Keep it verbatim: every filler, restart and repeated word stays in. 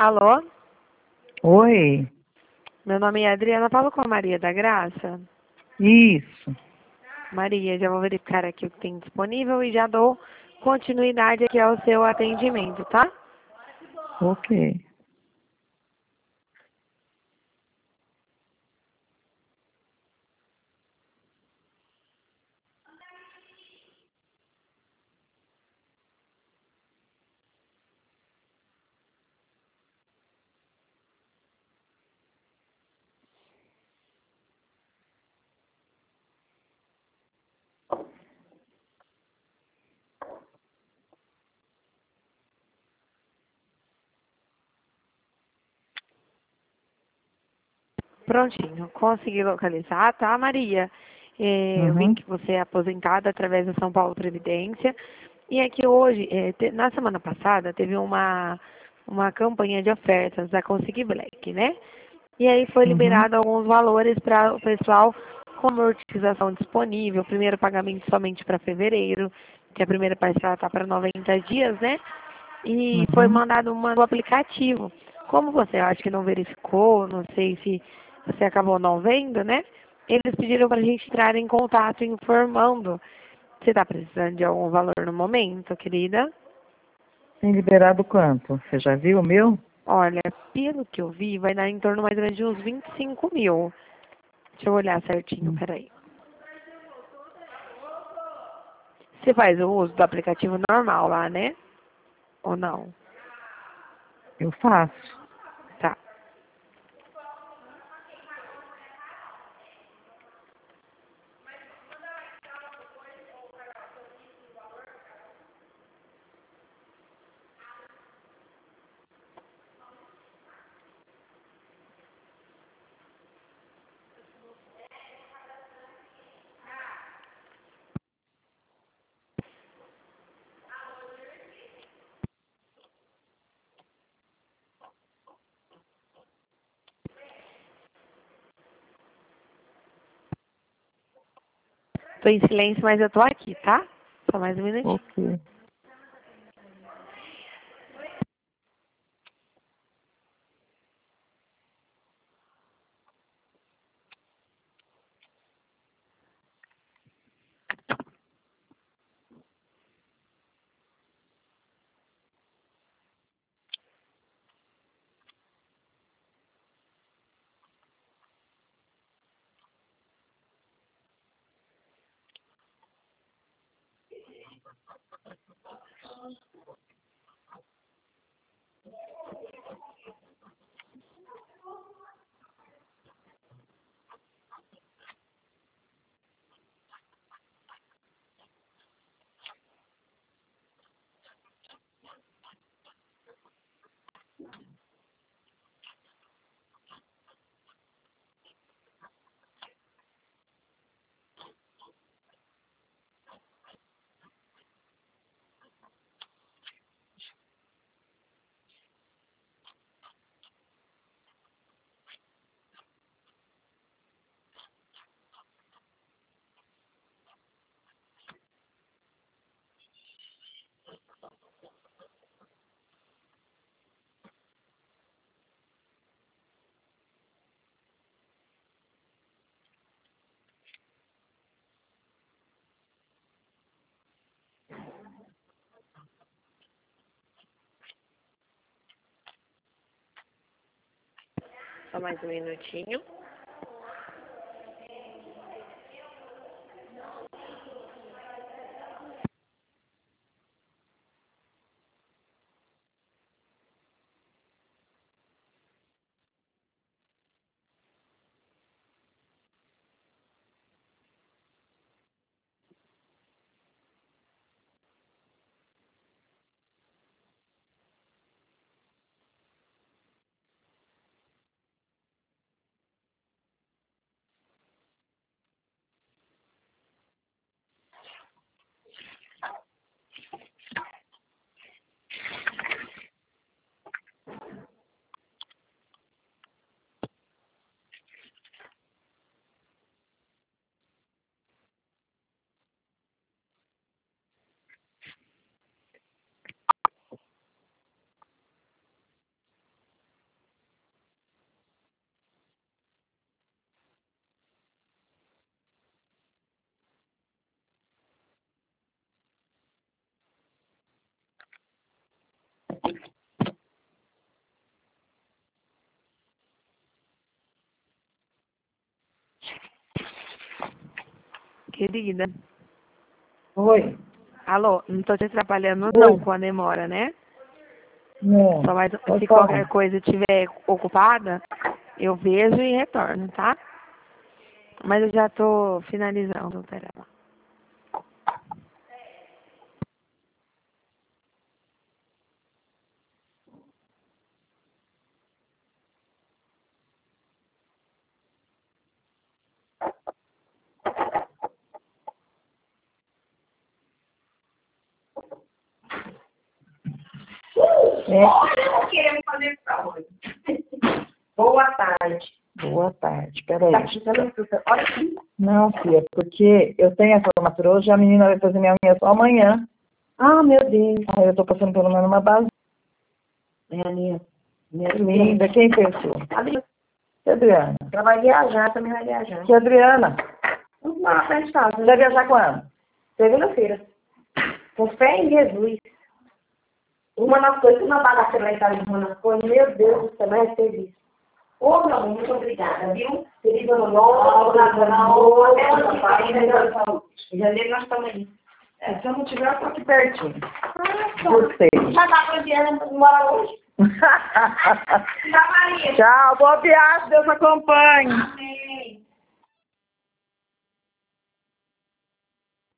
Alô? Oi, Meu nome é Adriana, falo com a Maria da Graça. isso. Maria, já vou verificar aqui o que tem disponível e já dou continuidade aqui ao seu atendimento, tá? Ok. Prontinho, consegui localizar, tá, Maria? É, eu vi Uhum, que você é aposentada através da São Paulo Previdência. E aqui hoje, é, te- na semana passada, teve uma, uma campanha de ofertas da Consegui Black, né? E aí foi uhum. liberado alguns valores para o pessoal com amortização disponível, primeiro pagamento somente para fevereiro, que a primeira parcela está para noventa dias, né? E foi Uhum. mandado uma no aplicativo. Como você acha que não verificou, não sei se você acabou não vendo, né? Eles pediram para a gente entrar em contato informando. Você está precisando de algum valor no momento, querida? Tem liberado quanto? Você já viu o meu? Olha, pelo que eu vi, vai dar em torno mais ou menos de uns vinte e cinco mil. Deixa eu olhar certinho, Hum, peraí. Você faz o uso do aplicativo normal lá, né? Ou não? Eu faço. Tá. Tô em silêncio, mas eu tô aqui, tá? Só mais um minutinho. Ok. Só mais um minutinho. Querida. Oi. Alô, não tô te atrapalhando Oi. não com a demora, né? Não. Só mais, Pode se falar. qualquer coisa estiver ocupada, eu vejo e retorno, tá? Mas eu já tô finalizando, pera lá. É. Querendo fazer prova. Boa tarde. Boa tarde. Peraí. Tá precisando de você? Olha aqui. Não, filha, porque eu tenho a formatura hoje, a menina vai fazer minha unha só amanhã. Ah, meu Deus. Aí eu tô passando pelo menos uma base É a minha. Minha linda. Quem pensou? Adriana. Que Adriana? Ela vai viajar, também vai viajar. Que Adriana? Vamos lá na frente de casa. Você vai viajar quando? Segunda-feira. Com fé em Jesus. Uma das coisas, uma bagaceira lá em casa, uma das coisas, meu Deus do céu, não é serviço. Ô, meu amor, muito obrigada, viu? Feliz ano novo, Natal, até o ano que vem, em janeiro nós estamos aí. É, se eu não tiver, eu tô aqui pertinho. Ah, só. Gostei. Já tá com a Diana pra morar hoje? Tá, Maria. Tchau, boa viagem, Deus acompanhe. Amém.